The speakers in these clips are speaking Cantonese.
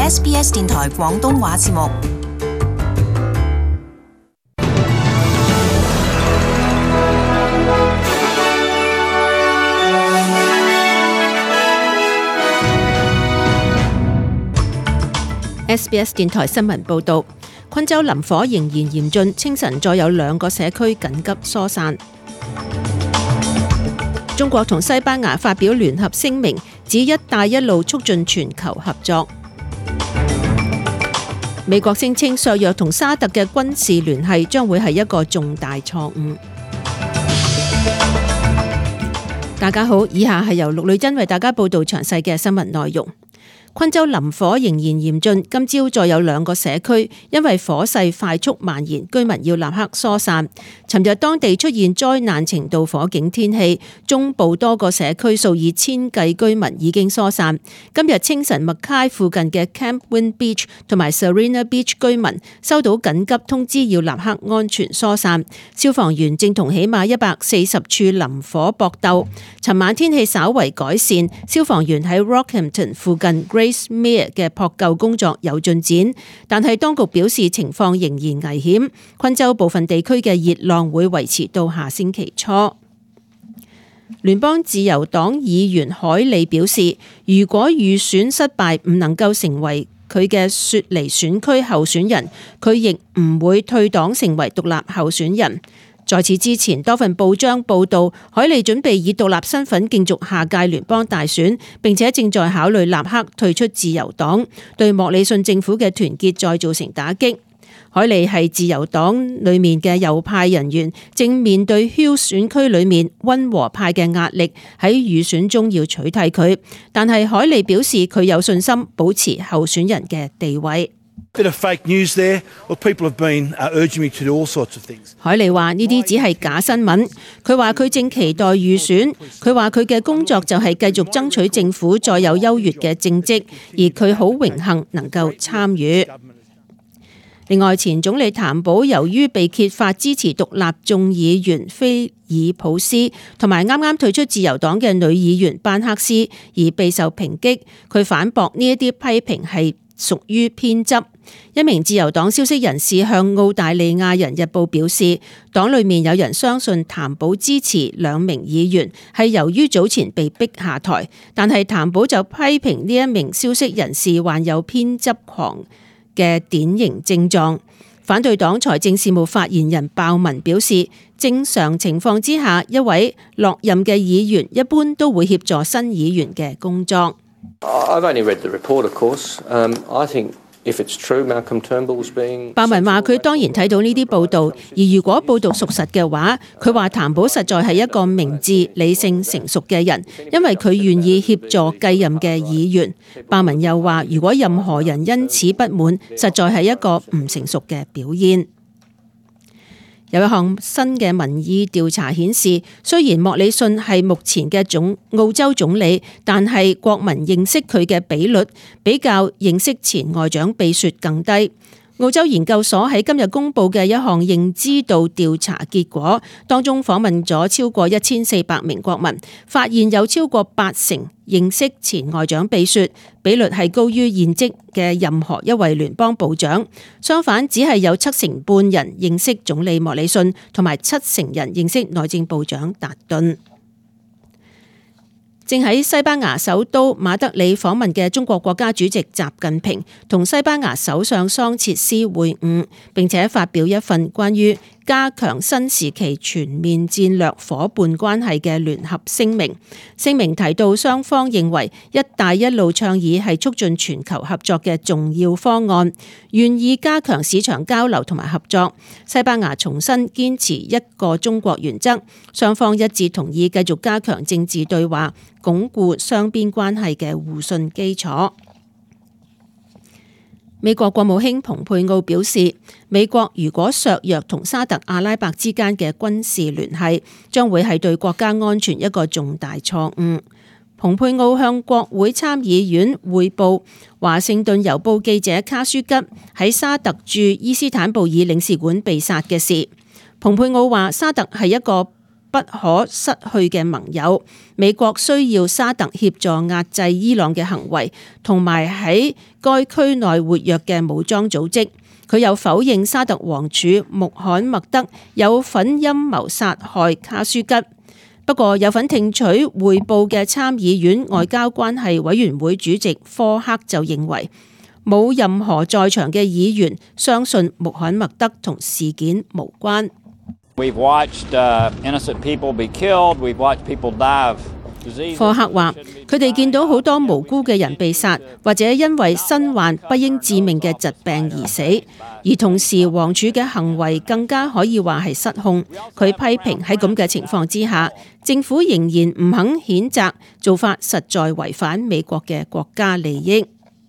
SBS 電台廣東話節目。 SBS 電台新聞報導，昆州林火仍然嚴峻，清晨再有2個社區緊急疏散。中國同西班牙發表聯合聲明，指一帶一路促進全球合作。美國聲稱削弱同沙特嘅軍事聯繫將會係一個重大錯誤。大家好，以下係由陸女珍為大家報導詳細嘅新聞內容。昆州林火仍然嚴峻，今朝再有2個社區因為火勢快速蔓延，居民要立刻疏散。尋日當地出現災難程度火警天氣，中部多個社區數以千計居民已經疏散。今日清晨麥卡附近嘅 Camp Win Beach 同埋 Serena Beach 居民收到緊急通知，要立刻安全疏散。消防員正同起碼140處林火搏鬥。尋晚天氣稍為改善，消防員喺 Rockhampton 附近 Gracemere 嘅撲救工作有進展，但係當局表示情況仍然危險。昆州部分地區嘅熱浪會維持到下星期初。聯邦自由黨議員海利表示，如果預選失敗，唔能夠成為佢嘅雪梨選區候選人，佢亦唔會退黨成為獨立候選人。在此之前，多份報章報道，海利準備以獨立身份競逐下屆聯邦大選，並且正在考慮立刻退出自由黨，對莫里遜政府嘅團結再造成打擊。海利係自由黨裏面嘅右派人員，正面對 Hill 選區裏面溫和派嘅壓力，喺預選中要取替佢。但係海利表示佢有信心保持候選人嘅地位。海利話呢啲只係假新聞。佢話佢正期待預選。佢話佢嘅工作就係繼續爭取政府再有優越嘅政績，而佢好榮幸能夠參與。另外，前總理譚寶由於被揭發支持獨立眾議員菲爾普斯同埋啱啱退出自由黨嘅女議員班克斯而備受抨擊。佢反駁呢一啲批評係屬於偏執。一名自由黨消息人士向澳大利亞人日報表示，黨裏面有人相信譚寶支持2名議員係由於早前被逼下台，但係譚寶就批評呢一名消息人士患有偏執狂嘅典型症狀。反對黨財政事務發言人鮑文表示，正常情況之下，一位落任嘅議員一般都會協助新議員嘅工作。 I've only read the report, of course. I think if it's true, Malcolm Turnbull's being. 鮑文話：佢當然睇到呢啲報導，而如果報導屬實嘅話，佢話譚寶實在係一個明智、理性、成熟嘅人，因為佢願意協助繼任嘅議員。鮑文又話：如果任何人因此不滿，實在係一個唔成熟嘅表現。有一項新嘅民意調查顯示，雖然莫里遜係目前嘅澳洲總理，但係國民認識佢嘅比率比較認識前外長比雪更低。澳洲研究所喺今日公布嘅一項認知度調查結果當中，訪問咗超過1400名國民，發現有超過80%認識前外長比雪，比率係高於現職嘅任何一位聯邦部長。相反，只係有70%半人認識總理莫里遜，同埋70%人認識內政部長達頓。正喺西班牙首都馬德里訪問嘅中國國家主席習近平同西班牙首相桑切斯會晤，並且發表一份關於加強新時期全面戰略夥伴關係嘅聯合聲明。聲明提到，雙方認為一帶一路倡議係促進全球合作嘅重要方案，願意加強市場交流同埋合作。西班牙重新堅持一個中國原則，雙方一致同意繼續加強政治對話，鞏固雙邊關係嘅互信基礎。美國國務卿蓬佩奧表示，美國如果削弱同沙特阿拉伯之間嘅軍事聯繫，將會係對國家安全一個重大錯誤。蓬佩奧向國會參議院匯報華盛頓郵報記者卡舒吉喺沙特駐伊斯坦布爾領事館被殺嘅事。蓬佩奧話，沙特係一個不可失去嘅盟友。美國需要沙特協助壓制伊朗嘅行為，同埋喺該區內活躍嘅武裝組織。佢又否認沙特王儲穆罕默德有份陰謀殺害卡舒吉。不過有份聽取匯報嘅參議院外交關係委員會主席科克就認為，冇任何在場嘅議員相信穆罕默德同事件無關。科克話：佢哋見到好多無辜嘅人被殺，或者因為身患不應致命嘅疾病而死，而同時王儲嘅行為更加可以話係失控。佢批評喺咁嘅情況之下，政府仍然唔肯譴責做法，實在違反美國嘅國家利益。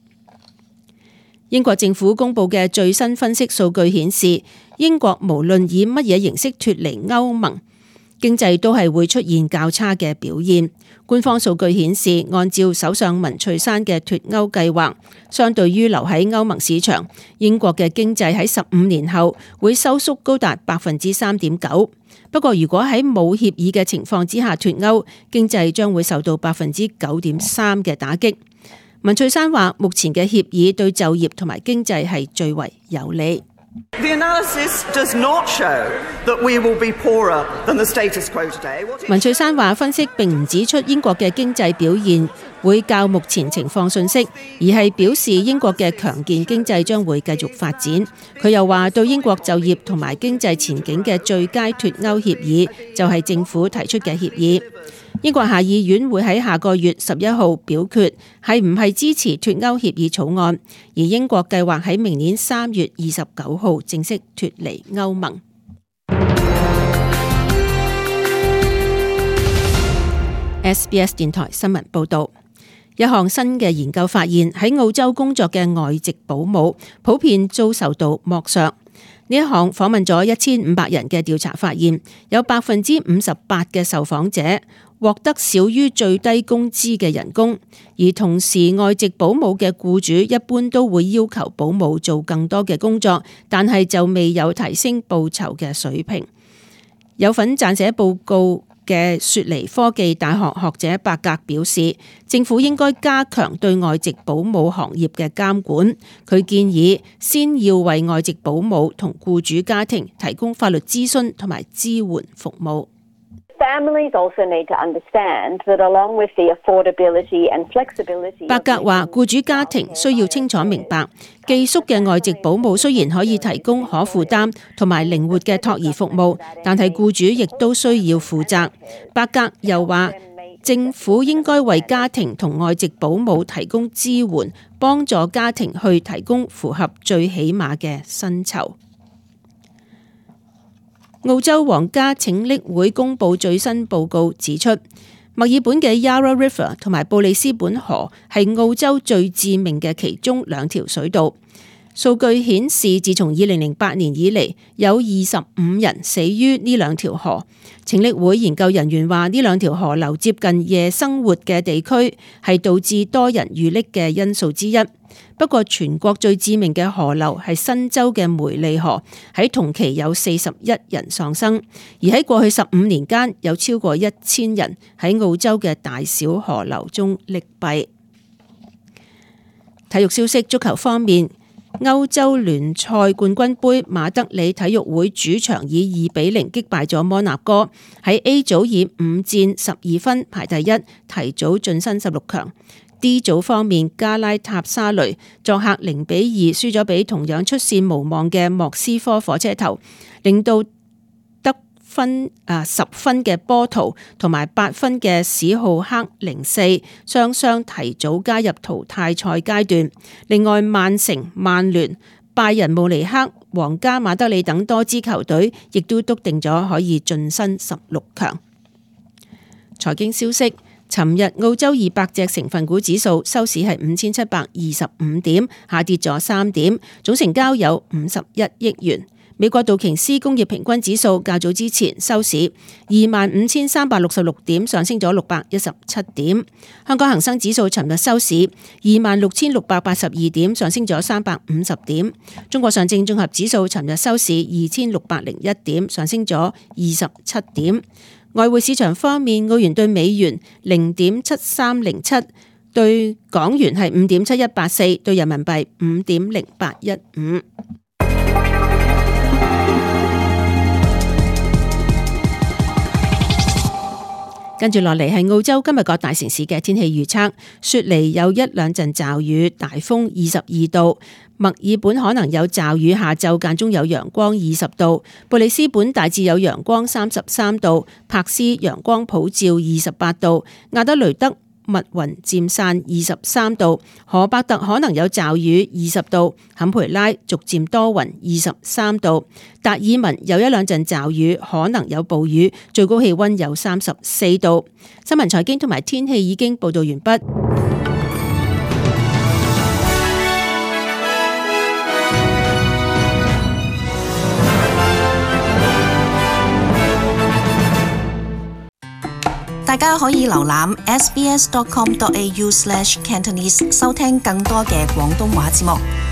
英國政府公布嘅最新分析數據顯示，英國無論以乜嘢形式脫離歐盟，經濟都係會出現較差嘅表現。官方數據顯示，按照首相文翠珊嘅脫歐計劃，相對於留喺歐盟市場，英國嘅經濟喺15年後會收縮高達3.9%。不過，如果喺冇協議嘅情況之下脫歐，經濟將會受到9.3%嘅打擊。文翠珊話：目前嘅協議對就業同埋經濟係最為有利。文翠珊話：分析並唔指出英國嘅經濟表現會較目前情況遜色，而係表示英國嘅強健經濟將會繼續發展。佢又話：對英國就業同埋經濟前景嘅最佳脫歐協議就係政府提出嘅協議。英國下議院會喺下個月11號表決係唔係支持脫歐協議草案，而英國計劃喺明年3月29號正式脫離歐盟。SBS 電台新聞報道，一項新嘅研究發現，喺澳洲工作嘅外籍保姆普遍遭受到剝削。呢一項訪問咗1500人嘅調查發現，有58%嘅受訪者獲得少於最低工資嘅人工，而同時外籍保姆嘅僱主一般都會要求保姆做更多嘅工作，但係就未有提升報酬嘅水平。有份撰寫報告嘅雪梨科技大學學者伯格表示，政府應該加強對外籍保姆行業嘅監管。佢建議先要為外籍保姆同僱主家庭提供法律諮詢同埋支援服務。伯格話：僱主家庭需要清楚明白，寄宿嘅外籍保姆雖然可以提供可負擔同埋靈活嘅托兒服務，但係僱主亦都需要負責。伯格又話，政府應該為家庭同外籍保姆提供支援，幫助家庭去提供符合最起碼嘅薪酬。澳洲皇家拯溺會公布最新報告指出，墨爾本嘅 Yarra River 同埋布里斯本河係澳洲最致命嘅其中2條水道。數據顯示，自從2008年以嚟，有25人死於呢2條河。拯溺會研究人員話，呢2條河流接近夜生活嘅地區，係導致多人遇溺嘅因素之一。不過，全國最致命嘅河流係新州嘅梅利河，喺同期有41人喪生，而喺過去15年間，有超過1000人喺澳洲嘅大小河流中溺斃。體育消息，足球方面，歐洲聯賽冠軍盃馬德里體育會主場以2-0擊敗咗摩納哥，喺 A 組以5戰12分排第一，提早晉身16強。D 組方面，加拉塔沙雷作客0-2輸咗俾同樣出線無望嘅莫斯科火車頭，令到得分10分嘅波圖同埋8分嘅史浩克04雙雙提早加入淘汰賽階段。另外，曼城、曼聯、拜仁慕尼克、皇家馬德里等多支球隊亦都篤定咗可以晉身16強。財經消息。尋日澳洲200隻成分股指數收市係5725點，下跌咗3點，總成交有51億元。美國道瓊斯工業平均指數較早之前收市25,366點，上升咗617點。香港恒生指數尋日收市26,682點，上升咗350點。中國上證綜合指數尋日收市2601點，上升咗27點。 外匯市場方面，澳元對美元0.7307，對港元係5.7184，對人民幣5.0815。跟住落嚟係澳洲今日各大城市嘅天氣預測。雪梨有一兩陣驟雨，大風22度；墨爾本可能有驟雨，下晝間中有陽光20度；布里斯本大致有陽光33度；柏斯陽光普照28度；亞德雷德密雲漸散23度；荷伯特可能有驟雨20度；坎培拉逐漸多雲23度；達爾文有一兩陣驟雨，可能有暴雨，最高氣溫有34度。新聞財經同埋天氣已經報道完畢。 大家可以瀏覽 sbs.com.au/cantonese 收聽更多嘅廣東話節目。